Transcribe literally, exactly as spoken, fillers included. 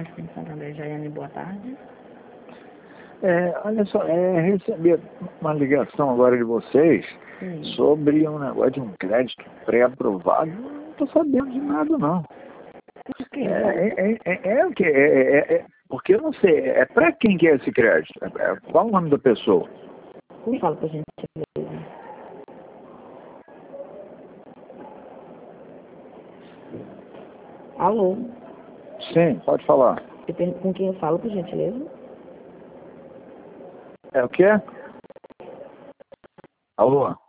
Martim Santander, Jaiane, boa tarde. É, olha só, é, recebi uma ligação agora de vocês Sim. sobre um negócio de um crédito pré-aprovado. Não estou sabendo de nada, não. Por quê? É, é, é, é o que? É, é, é, porque eu não sei, é para quem que é esse crédito? É, é, qual o nome da pessoa? Me fala pra gente. Alô? Sim, pode falar. Com quem eu falo, por gentileza? É o quê? Alô?